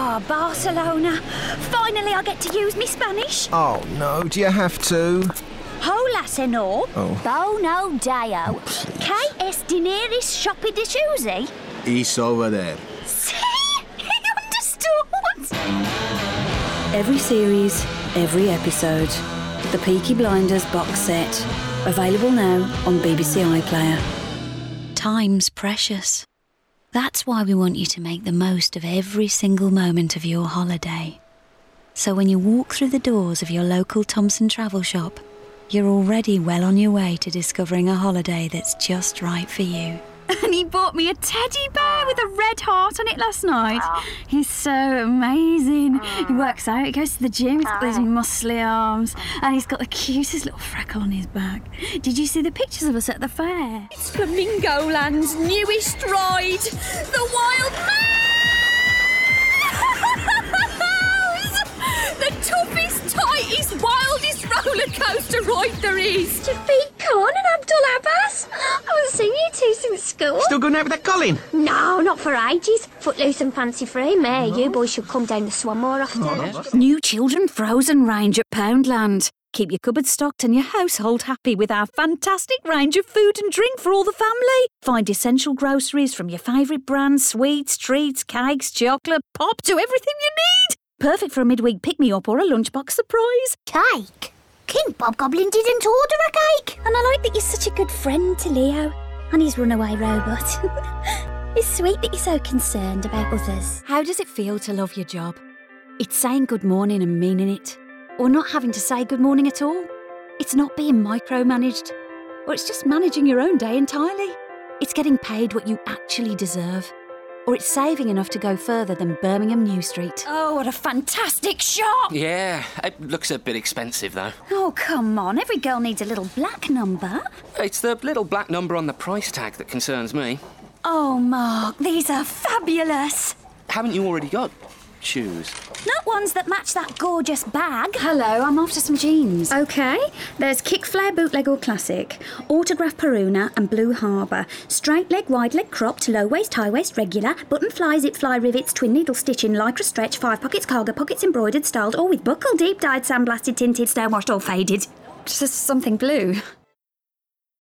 Oh, Barcelona. Finally I get to use me Spanish. Oh, no, do you have to? Hola, senor. Oh. Bono Deo. ¿Qué es dineris shoppy de choosy? He's over there. See? He understood. Every series, every episode. The Peaky Blinders box set. Available now on BBC iPlayer. Time's precious. That's why we want you to make the most of every single moment of your holiday. So when you walk through the doors of your local Thompson travel shop, you're already well on your way to discovering a holiday that's just right for you. And he bought me a teddy bear with a red heart on it last night. He's so amazing. He works out, he goes to the gym, he's got those muscly arms, and he's got the cutest little freckle on his back. Did you see the pictures of us at the fair? It's Flamingoland's newest ride, the Wild Mouse! The toughest, tightest, wildest roller coaster ride there is. Shafiq Khan and Abdul Abbas. I haven't seen you two since school. Still going out with that Colin? No, not for ages. Footloose and fancy free, mate. You boys should come down the Swan more often. New children frozen range at Poundland. Keep your cupboard stocked and your household happy with our fantastic range of food and drink for all the family. Find essential groceries from your favourite brands, sweets, treats, cakes, chocolate, pop, to everything you need. Perfect for a midweek pick-me-up or a lunchbox surprise. Cake? King Bob Goblin didn't order a cake. And I like that you're such a good friend to Leo and his runaway robot. It's sweet that you're so concerned about others. How does it feel to love your job? It's saying good morning and meaning it. Or not having to say good morning at all. It's not being micromanaged. Or it's just managing your own day entirely. It's getting paid what you actually deserve. Or it's saving enough to go further than Birmingham New Street. Oh, what a fantastic shop! Yeah, it looks a bit expensive though. Oh, come on. Every girl needs a little black number. It's the little black number on the price tag that concerns me. Oh, Mark, these are fabulous. Haven't you already got shoes? Not ones that match that gorgeous bag. Hello, I'm after some jeans. OK, there's Kick Flare Bootleg or Classic, Autograph Peruna and Blue Harbour, straight leg, wide leg, cropped, low waist, high waist, regular, button fly, zip fly, rivets, twin needle stitching, lycra stretch, 5 pockets, cargo pockets, embroidered, styled, or with buckle, deep dyed, sandblasted, tinted, stonewashed or faded. Just something blue.